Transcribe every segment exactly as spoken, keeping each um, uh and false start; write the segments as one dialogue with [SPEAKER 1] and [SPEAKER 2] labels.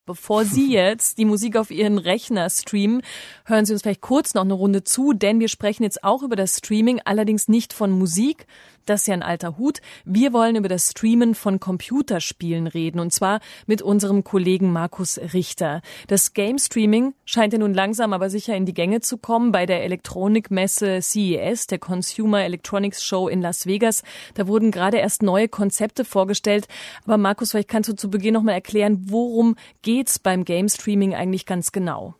[SPEAKER 1] Bevor Sie jetzt die Musik auf Ihren Rechner streamen, hören Sie uns vielleicht kurz noch eine Runde zu, denn wir sprechen jetzt auch über das Streaming, allerdings nicht von Musik. Das ist ja ein alter Hut. Wir wollen über das Streamen von Computerspielen reden, und zwar mit unserem Kollegen Markus Richter. Das Game Streaming scheint ja nun langsam aber sicher in die Gänge zu kommen. Bei der Elektronikmesse C E S, der Consumer Electronics Show in Las Vegas, da wurden gerade erst neue Konzepte vorgestellt. Aber Markus, vielleicht kannst du zu Beginn noch mal erklären, worum geht's beim Game Streaming eigentlich ganz genau?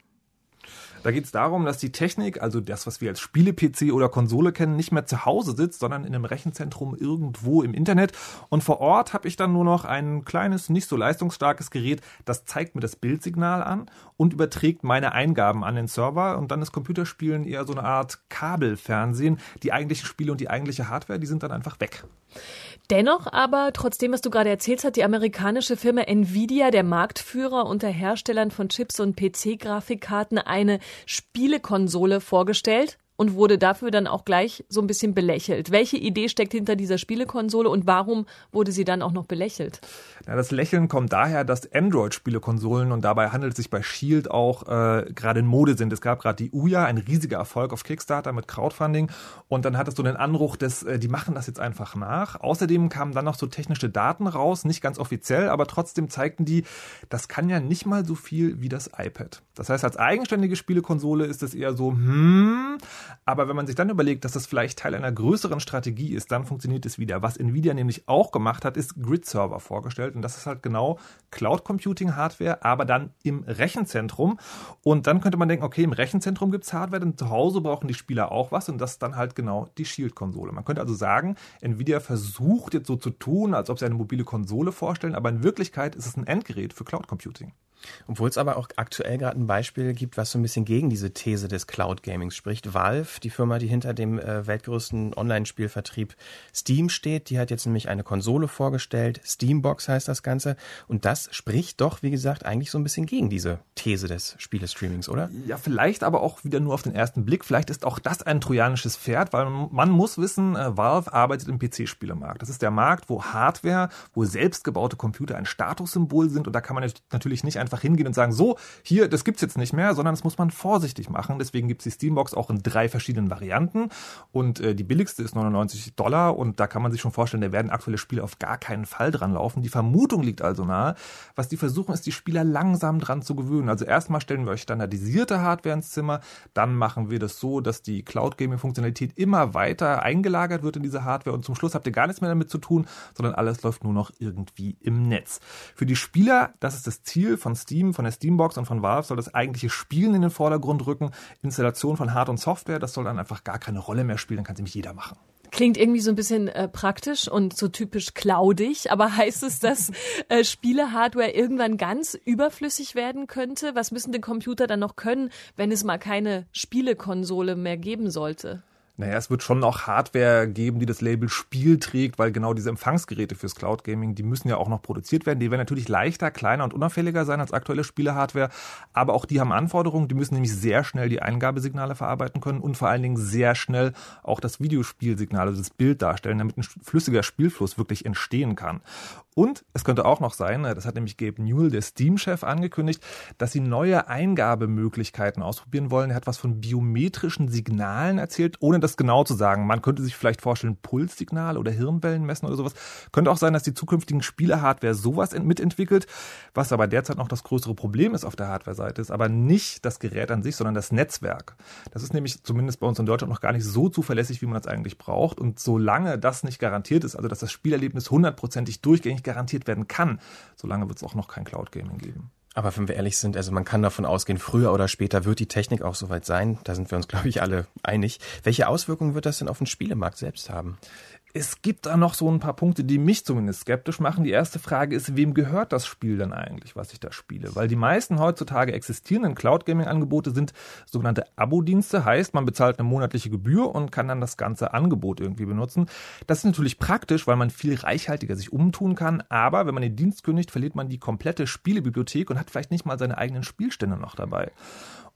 [SPEAKER 2] Da geht es darum, dass die Technik, also das, was wir als Spiele-P C oder Konsole kennen, nicht mehr zu Hause sitzt, sondern in einem Rechenzentrum irgendwo im Internet. Und vor Ort habe ich dann nur noch ein kleines, nicht so leistungsstarkes Gerät, das zeigt mir das Bildsignal an und überträgt meine Eingaben an den Server. Und dann ist Computerspielen eher so eine Art Kabelfernsehen. Die eigentlichen Spiele und die eigentliche Hardware, die sind dann einfach weg.
[SPEAKER 1] Dennoch aber, trotzdem, was du gerade erzählt hast, die amerikanische Firma Nvidia, der Marktführer unter Herstellern von Chips und P C-Grafikkarten, eine Spielekonsole vorgestellt und wurde dafür dann auch gleich so ein bisschen belächelt. Welche Idee steckt hinter dieser Spielekonsole und warum wurde sie dann auch noch belächelt?
[SPEAKER 2] Ja, das Lächeln kommt daher, dass Android-Spielekonsolen, und dabei handelt es sich bei Shield auch äh, gerade in Mode sind. Es gab gerade die Ouya, ein riesiger Erfolg auf Kickstarter mit Crowdfunding, und dann hattest du den Anruch, dass äh, die machen das jetzt einfach nach. Außerdem kamen dann noch so technische Daten raus, nicht ganz offiziell, aber trotzdem zeigten die, das kann ja nicht mal so viel wie das iPad. Das heißt, als eigenständige Spielekonsole ist es eher so, hm, aber wenn man sich dann überlegt, dass das vielleicht Teil einer größeren Strategie ist, dann funktioniert es wieder. Was Nvidia nämlich auch gemacht hat, ist Grid-Server vorgestellt. Und das ist halt genau Cloud-Computing-Hardware, aber dann im Rechenzentrum. Und dann könnte man denken, okay, im Rechenzentrum gibt es Hardware, denn zu Hause brauchen die Spieler auch was. Und das ist dann halt genau die Shield-Konsole. Man könnte also sagen, Nvidia versucht jetzt so zu tun, als ob sie eine mobile Konsole vorstellen, aber in Wirklichkeit ist es ein Endgerät für Cloud-Computing.
[SPEAKER 3] Obwohl es aber auch aktuell gerade ein Beispiel gibt, was so ein bisschen gegen diese These des Cloud-Gamings spricht. Valve, die Firma, die hinter dem äh, weltgrößten Online-Spielvertrieb Steam steht, die hat jetzt nämlich eine Konsole vorgestellt. Steambox heißt das Ganze. Und das spricht doch, wie gesagt, eigentlich so ein bisschen gegen diese These des Spielestreamings, oder?
[SPEAKER 2] Ja, vielleicht aber auch wieder nur auf den ersten Blick. Vielleicht ist auch das ein trojanisches Pferd, weil man muss wissen, äh, Valve arbeitet im P C-Spielemarkt. Das ist der Markt, wo Hardware, wo selbstgebaute Computer ein Statussymbol sind. Und da kann man natürlich nicht einfach hingehen und sagen, so, hier, das gibt's jetzt nicht mehr, sondern das muss man vorsichtig machen. Deswegen gibt's die Steambox auch in drei verschiedenen Varianten. Und äh, die billigste ist neunundneunzig Dollar. Und da kann man sich schon vorstellen, da werden aktuelle Spiele auf gar keinen Fall dran laufen. Die Vermutung liegt also nahe. Was die versuchen, ist, die Spieler langsam dran zu gewöhnen. Also erstmal stellen wir euch standardisierte Hardware ins Zimmer. Dann machen wir das so, dass die Cloud-Gaming-Funktionalität immer weiter eingelagert wird in diese Hardware. Und zum Schluss habt ihr gar nichts mehr damit zu tun, sondern alles läuft nur noch irgendwie im Netz. Für die Spieler, das ist das Ziel von Steam, von der Steambox und von Valve, soll das eigentliche Spielen in den Vordergrund rücken. Installation von Hard- und Software, das soll dann einfach gar keine Rolle mehr spielen, dann kann nämlich jeder machen.
[SPEAKER 1] Klingt irgendwie so ein bisschen äh, praktisch und so typisch cloudig, aber heißt es, dass äh, Spiele-Hardware irgendwann ganz überflüssig werden könnte? Was müssen die Computer dann noch können, wenn es mal keine Spielekonsole mehr geben sollte?
[SPEAKER 2] Naja, es wird schon noch Hardware geben, die das Label Spiel trägt, weil genau diese Empfangsgeräte fürs Cloud Gaming, die müssen ja auch noch produziert werden. Die werden natürlich leichter, kleiner und unauffälliger sein als aktuelle Spiele-Hardware, aber auch die haben Anforderungen, die müssen nämlich sehr schnell die Eingabesignale verarbeiten können und vor allen Dingen sehr schnell auch das Videospielsignal, also das Bild darstellen, damit ein flüssiger Spielfluss wirklich entstehen kann. Und es könnte auch noch sein, das hat nämlich Gabe Newell, der Steam-Chef, angekündigt, dass sie neue Eingabemöglichkeiten ausprobieren wollen. Er hat was von biometrischen Signalen erzählt, ohne das genau zu sagen. Man könnte sich vielleicht vorstellen, Pulssignale oder Hirnwellen messen oder sowas. Könnte auch sein, dass die zukünftigen Spiele-Hardware sowas mitentwickelt. Was aber derzeit noch das größere Problem ist auf der Hardware-Seite, ist aber nicht das Gerät an sich, sondern das Netzwerk. Das ist nämlich zumindest bei uns in Deutschland noch gar nicht so zuverlässig, wie man das eigentlich braucht. Und solange das nicht garantiert ist, also dass das Spielerlebnis hundertprozentig durchgängig garantiert werden kann, solange wird es auch noch kein Cloud-Gaming geben.
[SPEAKER 3] Aber wenn wir ehrlich sind, also man kann davon ausgehen, früher oder später wird die Technik auch soweit sein. Da sind wir uns, glaube ich, alle einig. Welche Auswirkungen wird das denn auf den Spielemarkt selbst haben?
[SPEAKER 2] Es gibt da noch so ein paar Punkte, die mich zumindest skeptisch machen. Die erste Frage ist, wem gehört das Spiel denn eigentlich, was ich da spiele? Weil die meisten heutzutage existierenden Cloud-Gaming-Angebote sind sogenannte Abo-Dienste. Heißt, man bezahlt eine monatliche Gebühr und kann dann das ganze Angebot irgendwie benutzen. Das ist natürlich praktisch, weil man viel reichhaltiger sich umtun kann. Aber wenn man den Dienst kündigt, verliert man die komplette Spielebibliothek und hat vielleicht nicht mal seine eigenen Spielstände noch dabei.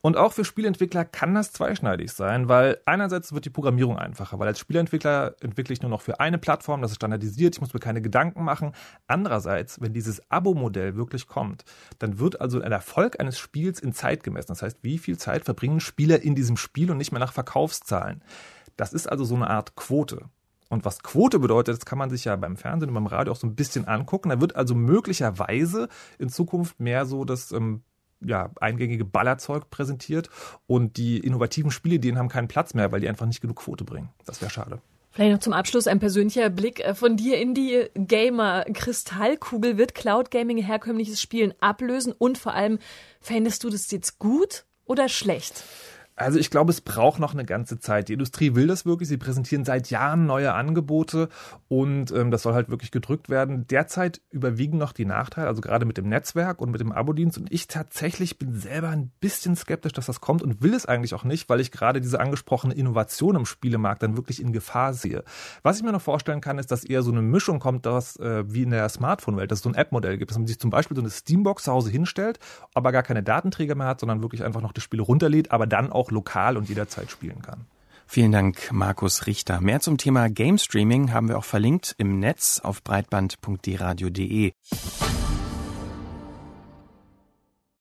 [SPEAKER 2] Und auch für Spieleentwickler kann das zweischneidig sein, weil einerseits wird die Programmierung einfacher, weil als Spieleentwickler entwickle ich nur noch für eine Plattform, das ist standardisiert, ich muss mir keine Gedanken machen. Andererseits, wenn dieses Abo-Modell wirklich kommt, dann wird also ein Erfolg eines Spiels in Zeit gemessen. Das heißt, wie viel Zeit verbringen Spieler in diesem Spiel und nicht mehr nach Verkaufszahlen. Das ist also so eine Art Quote. Und was Quote bedeutet, das kann man sich ja beim Fernsehen und beim Radio auch so ein bisschen angucken. Da wird also möglicherweise in Zukunft mehr so das ähm, ja, eingängige Ballerzeug präsentiert und die innovativen Spielideen haben keinen Platz mehr, weil die einfach nicht genug Quote bringen. Das wäre schade.
[SPEAKER 1] Vielleicht noch zum Abschluss ein persönlicher Blick von dir in die Gamer-Kristallkugel. Wird Cloud Gaming herkömmliches Spielen ablösen? Und vor allem, fändest du das jetzt gut oder schlecht?
[SPEAKER 2] Also ich glaube, es braucht noch eine ganze Zeit. Die Industrie will das wirklich. Sie präsentieren seit Jahren neue Angebote und ähm, das soll halt wirklich gedrückt werden. Derzeit überwiegen noch die Nachteile, also gerade mit dem Netzwerk und mit dem Abo-Dienst. Und ich tatsächlich bin selber ein bisschen skeptisch, dass das kommt und will es eigentlich auch nicht, weil ich gerade diese angesprochene Innovation im Spielemarkt dann wirklich in Gefahr sehe. Was ich mir noch vorstellen kann, ist, dass eher so eine Mischung kommt, dass äh, wie in der Smartphone-Welt, dass es so ein App-Modell gibt, dass man sich zum Beispiel so eine Steambox zu Hause hinstellt, aber gar keine Datenträger mehr hat, sondern wirklich einfach noch die Spiele runterlädt, aber dann auch lokal und jederzeit spielen kann.
[SPEAKER 3] Vielen Dank, Markus Richter. Mehr zum Thema Game Streaming haben wir auch verlinkt im Netz auf breitband punkt d radio punkt d e.